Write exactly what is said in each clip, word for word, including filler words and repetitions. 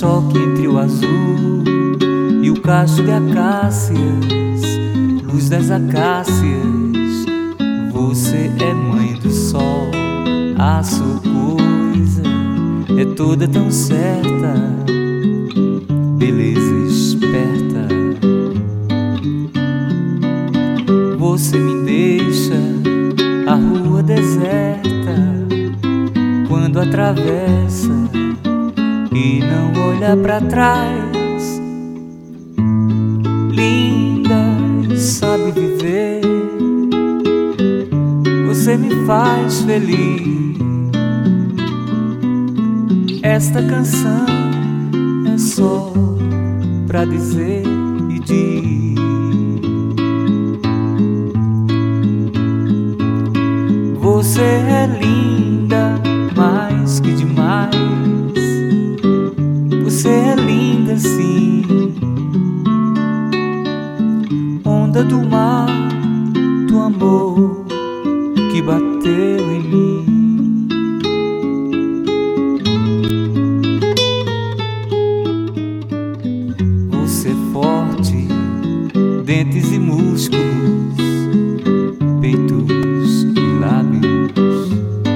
choque entre o azul e o cacho de acácias, luz das acácias. Você é mãe do sol, a sua coisa é toda tão certa, beleza esperta. Você me deixa a rua deserta quando atravessa e não olha pra trás. Linda e sabe viver, você me faz feliz. Esta canção é só pra dizer e diz: você é linda, mais que demais. Você é linda sim, onda do mar, do amor que bateu em mim. Você é forte, dentes e músculos, peitos e lábios.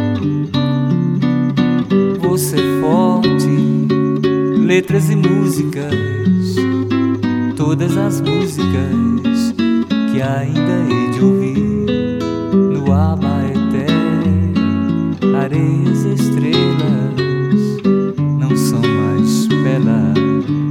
Você é forte, letras e músicas, todas as músicas que ainda hei de ouvir no Abaeté. Areias e estrelas não são mais belas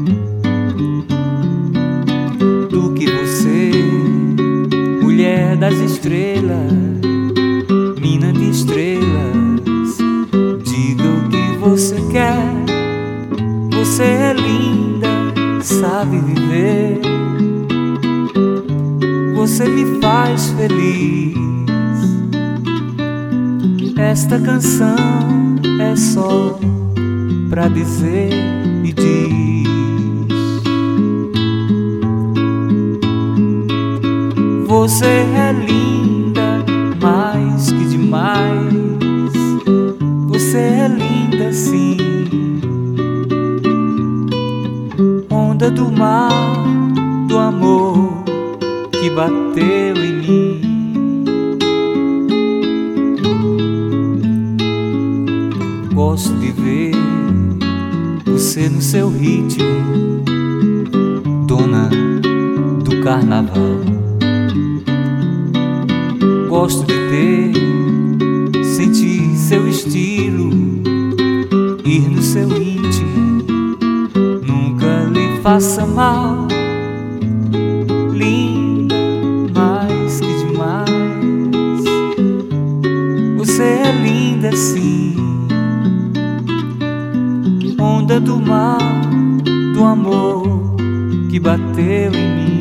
do que você, mulher das estrelas, mina de estrelas. Diga o que você quer. Você é linda, sabe viver, você me faz feliz. Esta canção é só pra dizer e diz: você é linda, mais que demais. Você é linda sim, onda do mar, do amor que bateu em mim. Gosto de ver você no seu ritmo, dona do carnaval. Gosto de ter, sentir seu estilo, ir no seu íntimo, nunca lhe faça mal. Linda, mais que demais. Você é linda sim, onda do mar, do amor que bateu em mim.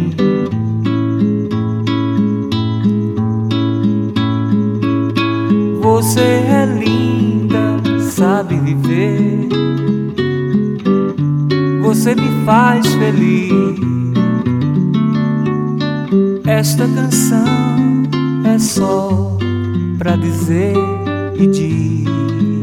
Você é linda, sabe viver, você me faz feliz. Esta canção é só pra dizer e diz: